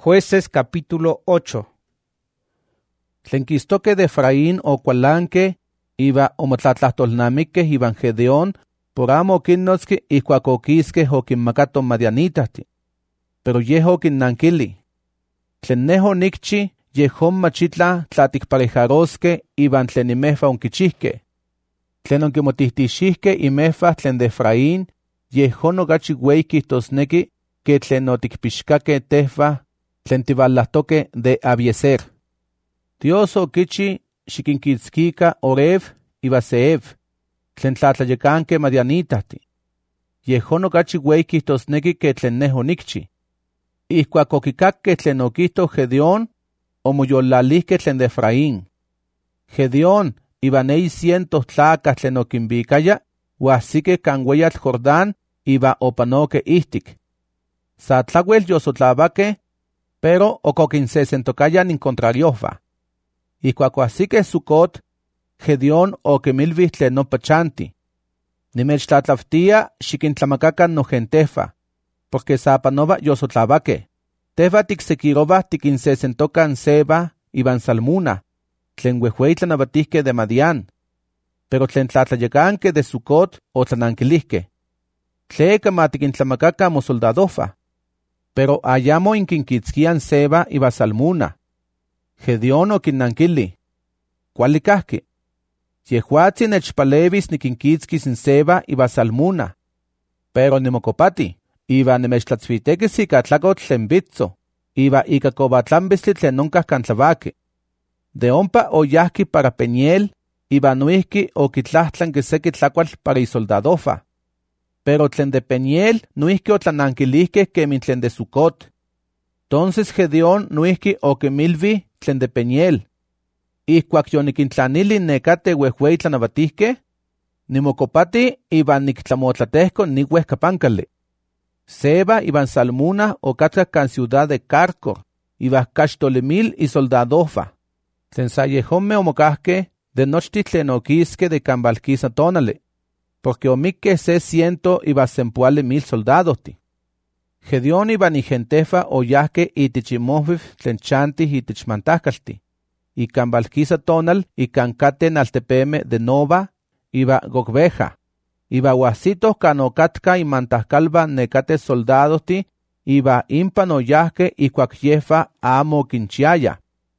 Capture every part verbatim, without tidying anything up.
Jueces capítulo ocho. Tlen quistoque de Efraín o cualanque, iba omotlatlahtolnamique iban Gedeón, por amo oquinnotski ihcuac oquisque oquinmacato madianitahti. Pero yeh oquinnankili. Tlen neh onicchi, yehon machitla tlaticparejarosque iban tlen imehfa onquichihque. Tlen onquimotihtichihque imehfa tlen de Efraín, yehon ocachi uey quihtosnequi que tlen oticpixcaque tehfa tlen tivalahtoque de Abiezer. Dios oquichi xiquinquitzquica Oreb iba Zeeb, tlen tlatlayecanque madianitahti. Yehon ocachi uey quihtosnequi que tlen neh onicchi. Ihcuac oquicacque tlen oquihto Gedeón, omoyollalihque tlen de Efraín. Gedeón iba neyi cientos tlacah tlen oquinbicaya, uahsique can ueyatl Jordán iba opanoque ihtic. Sa tlauel yosotlavaque, pero ocoquinsesentocaya nincontrariohva. Ihcuac oahsique Sucot, Gedeón oquimilvih tlen ompa chanti. Nimechtlatlautia xiquintlamacacan nogentehfa, porque sa panova yosotlavaque. Tehva ticsequirovah tiquinsesentocan Seba iban Salmuna, tlen uehuey tlanauatihque de Madián. Pero tlen tlatlayecanque de Sucot otlananquilihque. Tleca ma tiquintlamacacan mosoldadohva. Pero ayamo inquinquitzquian Seba iba Salmuna. Gedeón oquinnanquili. Cuali cahqui. Yehuatzi nechpalevis niquinquitzquis in Seba iba Salmuna. Pero nimocopati, iba nimechtlatzvitequis ica tlacotl tlen vitzo, iba ica cobatlambistli tlen oncah can tlavaqui. De ompa oyahqui para Peniel, iba nuihqui oquitlahtlanqui sequi tlacual para isoldadohva. Pero tlen de Peniel nuihqui otlananquilihque quemin tlen de Sucot. Entonces Gedeón nuihqui oquimilvi tlen de Peniel. Ihcuac yoniquintlanili necate uehuey tlanauatihque, nimocopati iban nictlamotlatehco niuehcapancali. Seba iban Salmuna ocatca can ciudad de Carcor, iba cachtoli y soldadohva. Tlen sa yehonme omocahque de nochtih tlen oquisque de can valquisa tonali, porque omique se ciento iba sempuali mil soldadohti. Gedeón iban igentefa oyahque itich imohviv tlen chantih itich mantahcalti, y can valquisa tonal y can caten altepeme de Nova, iba Gogbeja. Iba uahsitoh can ocatca imantahcalva necate soldadohti, iba impan oyahque ihcuac yefa amo oquinchiaya.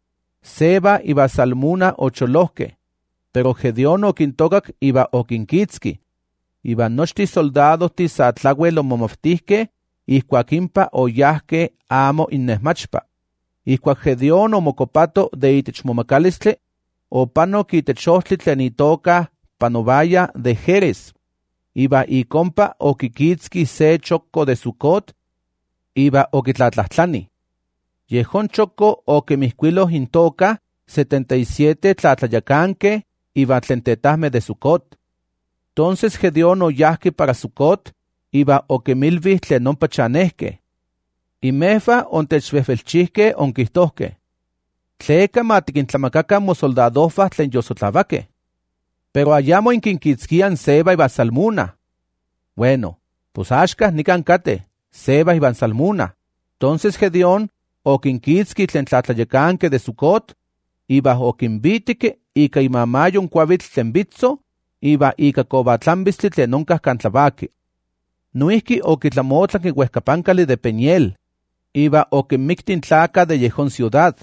Seba iba Salmuna ocholohque, pero Gedeón oquintocac iba oquinquitzqui. Iba nochtih soldadohti sa tlauel omomoftihque, ihcuac impa oyahque amo innehmachpa. Ihcuac Gedeón omocopato de itech momacalistli, opanoc itech ohtli tlen itoca panovaya de Jerez. Iba icompa oquiquitzqui se choco de Sucot, iba oquitlatlahtlani. Yehon choco oquimihcuiloh intoca setenta y siete tlatlayacanque, iba tlen tetahme de Sucot. Entonces Gedeón oyahqui para Sucot, iba oquimilvih tlen ompa chanehque. Imehfa ontechvehvelchihque onquihtohque. Tleca ma tiquintlamacacan mosoldadohva tlen yosotlavaque. Pero ayamo inquinquitzquian Seba iba Salmuna. Bueno, pues axcah nican cate, Seba iban Salmuna. Entonces Gedeón oquinquitzqui tlen tlatlayecanque de Sucot, iba oquinvitique ica imamayon cuavitl tlen vitzo, iba ica cobatlambistli tlen oncah can tlavaqui. Nuihqui oquitlamotlanqui uehcapancali de Peniel, iba oquinmictin tlaca de yehon ciudad.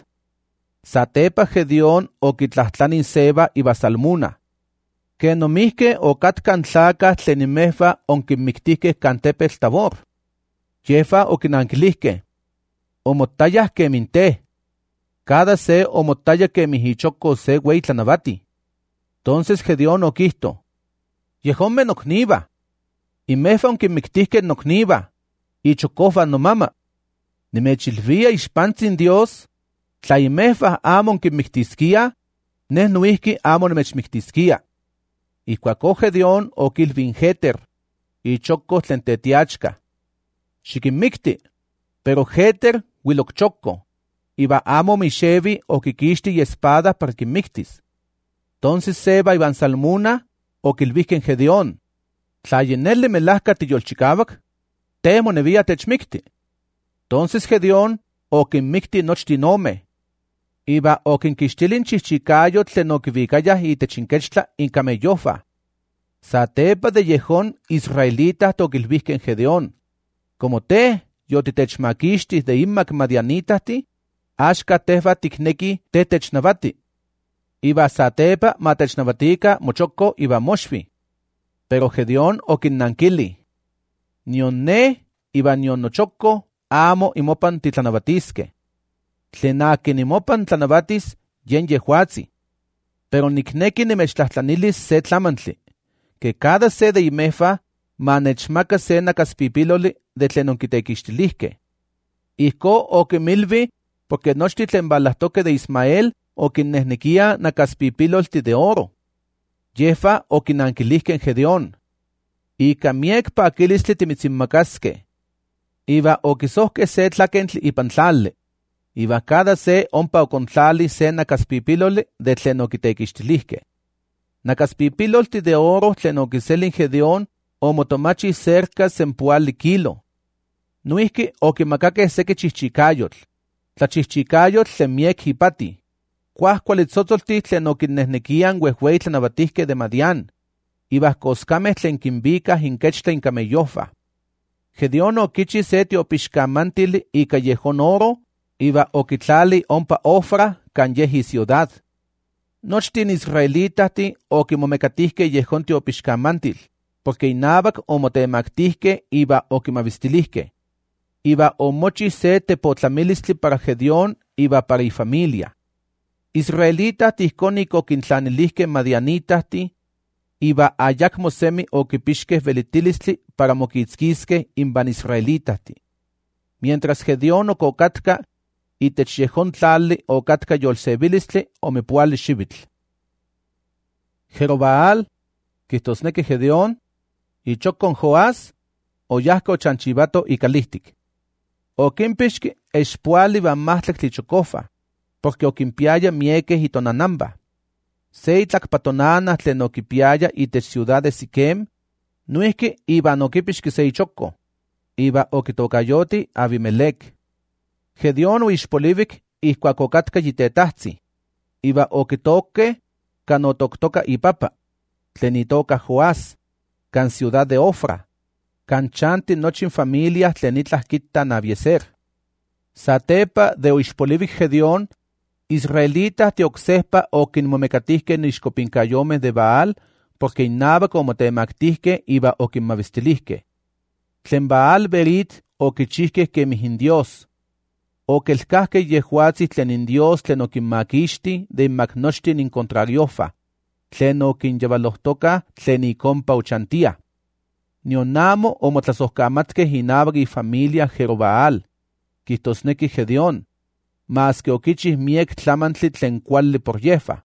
Satepa Gedeón oquitlahtlanin Seba iba Salmuna. Que nomihque ocatcan tlacah tlen imehfa onquinmictihque can tepetl Tabor. Yefa oquinanquilihque. Omotayah quemin teh. Cada se omotaya quemih ichoco se uey tlanavati. Entonces Gedeón oquihto. Yehonme nocniva. Imehfa onquinmictihque nocniva. Ichocohva nomama. Nimechilvia ixpantzin Dios. Tla imehfa amo onquinmictisquia, neh nuihqui amo nimechmictisquia. Ihcuac Gedeón oquilvin Jeter, ichoco tlen tetiachca. Xiquinmicti, pero Jeter huiloc choco, iba amo mixevi oquiquixti espada para quinmictis. Entonces Seba iban Salmuna oquilvihquen Gedeón. Tla yeneli melahca tiyolchicavac, te monevia techmicti. Entonces Gedeón okinmikti nochtin ome. Iba okinkixtilin chihchicayo tlen okivikayah itech inkechtla incamellofa. Satepa de yehon israelita tokilvihken Gedeón. Como te, yotitechmakixti de inmak madianitahti, axka tehva tikneki tetechnavati. Iba satepa matechnavatika mochoko iba moshvi. Pero Gedeón okinnankili. Nion ne iba nion nochoko amo imopan titlanavatiske. Tlen akin imopan tlanavatis yen yehuatzi. Pero nikneki nimechtlahtlanilis se tlamantli, que cada se de imefa manechmaka se nakaspipiloli de tlen onkitekixtilihke. Ihko okimilvi porque nochti tlen balahtoke de Ismael okinnehnekia nakaspipilolti de oro. Yefa okinankilihken Gedeón. Ika miek pakilistli timitzinmakaske. Iba okisohke se tlakentli ipan tlali. Iba cada se ompa okontlali se nakaspipiloli de tlen okitekixtilihke. Nakaspipilolti de oro tlen okiselin Gedeón omotomachi cerca sempuali kilo. Nuihki okimakake seki chihchicayotl. Tlachihchicayotl tlen miek hipati. Kuahkualitzotzolti tlen okinnehnekian uehuei tlanavatihke de Madián. Iba koskameh tlen kinvikah inkechtla incamellofa. Gedeón okichi se tiopixkamantili ika yehon oro, iba okitlali ompa Ofra kan yehi ciudad. Nochtin israelitahti okimomekatihke yehon tiopixkamantil, porque inabak omotemactihke iba okimavestilihke. Iba omochi se tepotlamilistli para Gedeón iba para ifamilia. Israelitahti ihkonik okintlanilihke madianitahti, iba ayakmo semi okipixke velitilistli para mokitzkiske inban israelitahti. Mientras Gedeón okokatka, itech yehon tlali okatka yolsevilistli omepuali xivitl. Jerobaal, kihtosneki Gedeón, ichokon Joás, oyahko chanchivato ikalihtik. Okimpixki expuali van mahtlak chokofa, porque okimpiaya mieke hitonanamba. Se itlakpatonana tlen okipiaya itech ciudad de Siquem, nuihki iban okipixki se ichoko, iba okitokayoti Abimelec. Gedeón uixpolivik ihkuak okatka yitetahzi, iba okitokke kan otoktoka ipapa, tlen itoka Joás, kan ciudad de Ofra, kan chanti nochin familia tlen itlah kitta Abiezer. Satepa de uixpolivik Gedeón, israelita tioksehpa okinmomekatihke nixkopinkayomeh de Baal, porque innabak omotemactihke iba okinmavistilihke. Tlen Baal berit okichihke kemih indios. Okelkahke yehuatzi tlen indios tlen okinmakixti de inmak nochtin incontrariofa, tlen okinyevalohtoka tlen ikompa ochantia. Nionamo omotlasohkamatke inabak ifamilia Jerobaal, kihtosneki Gedeón, mas que okichih miek tlamantli tlen kualli por yefa.